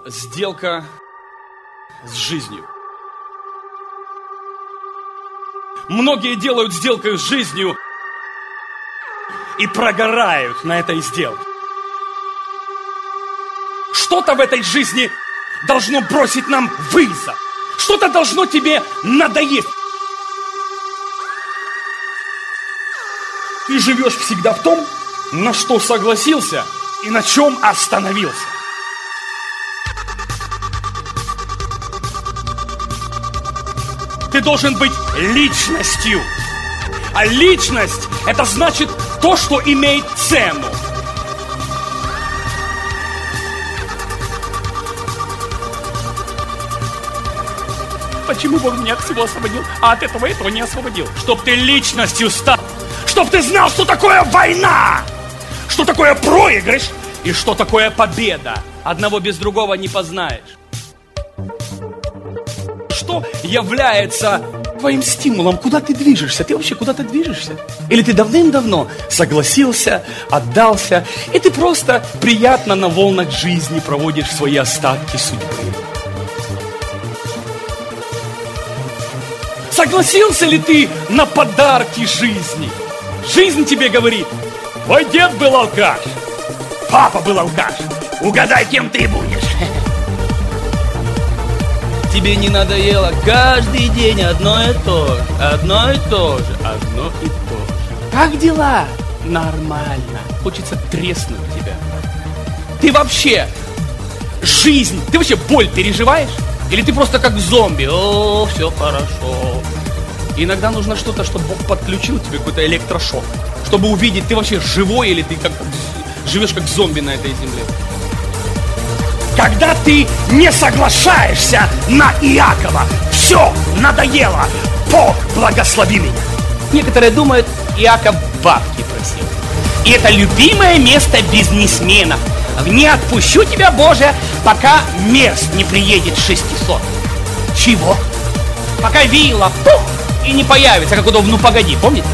Сделка с жизнью. Многие делают сделку с жизнью и прогорают на этой сделке. Что-то в этой жизни должно бросить нам вызов. Что-то должно тебе надоесть. Ты живешь всегда в том, на что согласился и на чем остановился. Ты должен быть личностью. А личность – это значит то, что имеет цену. Почему Бог меня от всего освободил, а от этого не освободил? Чтоб ты личностью стал. Чтоб ты знал, что такое война. Что такое проигрыш и что такое победа. Одного без другого не познаешь. Что является твоим стимулом? Куда ты движешься? Ты вообще куда-то движешься? Или ты давным-давно согласился, отдался, и ты просто приятно на волнах жизни проводишь свои остатки судьбы? Согласился ли ты на подарки жизни? Жизнь тебе говорит: твой дед был алкаш, папа был алкаш, угадай, кем ты будешь. Тебе не надоело каждый день одно и то же, одно и то же, одно и то же. Как дела? Нормально. Хочется треснуть тебя. Ты вообще жизнь, ты вообще боль переживаешь? Или ты просто как зомби? О, все хорошо. Иногда нужно что-то, чтобы Бог подключил тебе какой-то электрошок, чтобы увидеть, ты вообще живой или ты живешь как зомби на этой земле. Когда ты не соглашаешься на Иакова, все надоело, Бог благослови меня. Некоторые думают, Иаков бабки просил. И это любимое место бизнесменов. Не отпущу тебя, Боже, пока мерз не приедет 600. Чего? Пока вилла, пух, и не появится, как удобно, ну погоди, помните?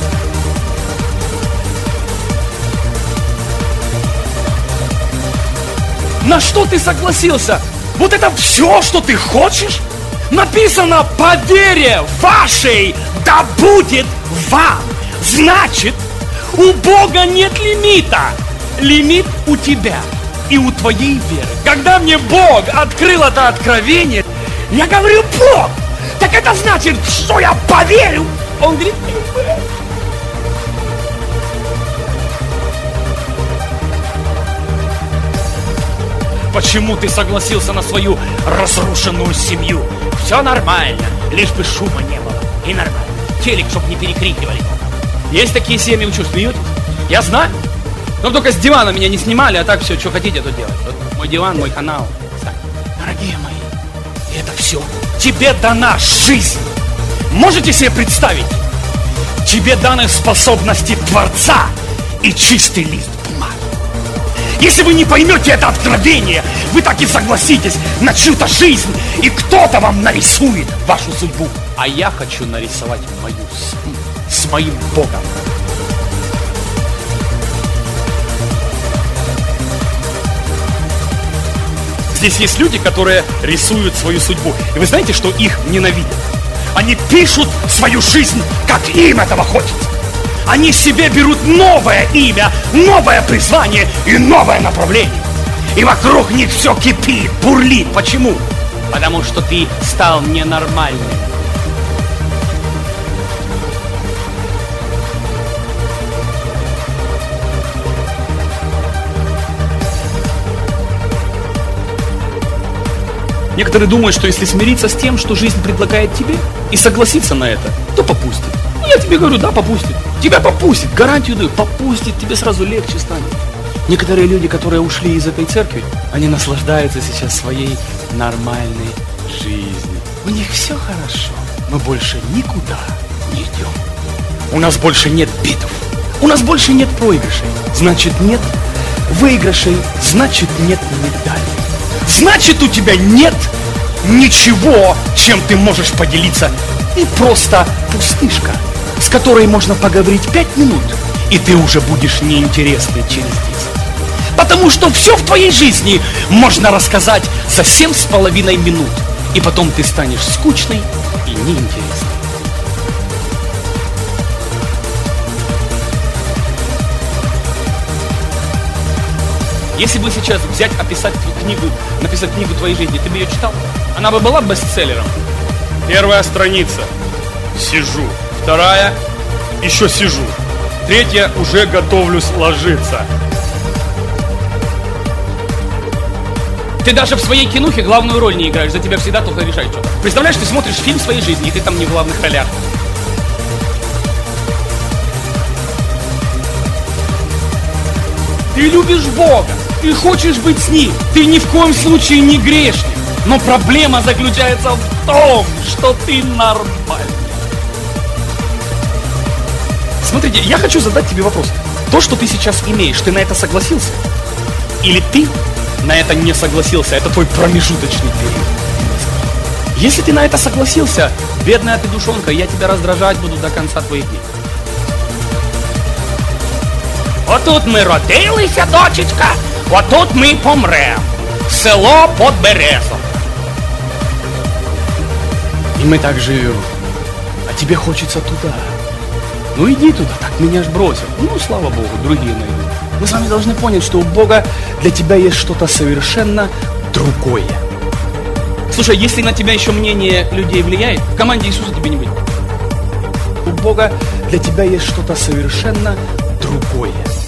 На что ты согласился? Вот это все, что ты хочешь? Написано: по вере вашей да будет вам. Значит, у Бога нет лимита. Лимит у тебя и у твоей веры. Когда мне Бог открыл это откровение, я говорю: Бог, так это значит, что я поверю. Он говорит: почему ты согласился на свою разрушенную семью? Все нормально, лишь бы шума не было. И нормально. Телек, чтоб не перекрикивали. Есть такие семьи, вы что, смеетесь? Я знаю. Но только с дивана меня не снимали, а так все, что хотите, то делать. Вот мой диван, мой канал. Дорогие мои, это все. Тебе дана жизнь. Можете себе представить? Тебе даны способности Творца и чистый лист бумаги. Если вы не поймете это откровение, вы так и согласитесь на чью-то жизнь, и кто-то вам нарисует вашу судьбу. А я хочу нарисовать мою с моим Богом. Здесь есть люди, которые рисуют свою судьбу. И вы знаете, что их ненавидят? Они пишут свою жизнь, как им этого хочется. Они себе берут новое имя, новое призвание и новое направление. И вокруг них все кипит, бурлит. Почему? Потому что ты стал ненормальным. Некоторые думают, что если смириться с тем, что жизнь предлагает тебе, и согласиться на это, то попустит. Я тебе говорю, да, попустит. Тебя попустит, гарантию даю, попустит, тебе сразу легче станет. Некоторые люди, которые ушли из этой церкви, они наслаждаются сейчас своей нормальной жизнью. У них все хорошо. Мы больше никуда не идем. У нас больше нет битв. У нас больше нет проигрышей. Значит, нет выигрышей. Значит, нет медалей. Значит, у тебя нет ничего, чем ты можешь поделиться. Ты просто пустышка, с которой можно поговорить 5 минут, и ты уже будешь неинтересный через 10. Потому что все в твоей жизни можно рассказать за 7,5 минут. И потом ты станешь скучной и неинтересной. Если бы сейчас взять, написать книгу твоей жизни, ты бы ее читал? Она бы была бестселлером. Первая страница. Сижу. Вторая. Еще сижу. Третья. Уже готовлюсь ложиться. Ты даже в своей кинухе главную роль не играешь. За тебя всегда только решает что-то. Представляешь, ты смотришь фильм своей жизни, и ты там не в главных ролях. Ты любишь Бога. Ты хочешь быть с Ним. Ты ни в коем случае не грешник. Но проблема заключается в том, что ты нормальный. Смотрите, я хочу задать тебе вопрос. То, что ты сейчас имеешь, ты на это согласился? Или ты на это не согласился? Это твой промежуточный период. Если ты на это согласился, бедная ты душонка, я тебя раздражать буду до конца твоих дней. Отут ми родилися, дочечка, отут ми помрем. Село под Березом. И мы так живем. А тебе хочется туда. Ну иди туда, так меня ж бросят. Ну, слава Богу, другие найдут. Мы с вами должны понять, что у Бога для тебя есть что-то совершенно другое. Слушай, если на тебя еще мнение людей влияет, в команде Иисуса тебе не быть. У Бога для тебя есть что-то совершенно другое.